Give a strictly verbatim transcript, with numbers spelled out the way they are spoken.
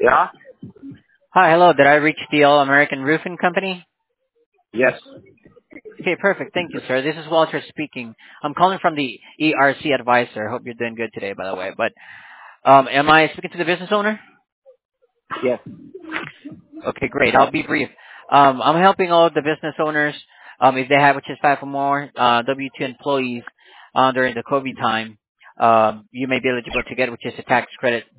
Yeah? Hi, hello. Did I reach the All American Roofing Company? Yes. Okay, perfect. Thank you, sir. This is Walter speaking. I'm calling from the E R C Advisor. Hope you're doing good today, by the way. But um, am I speaking to the business owner? Yes. Okay, great. I'll be brief. Um, I'm helping all the business owners, um, if they have which is five or more uh, W two employees uh, during the COVID time. Um, you may be eligible to get which is a tax credit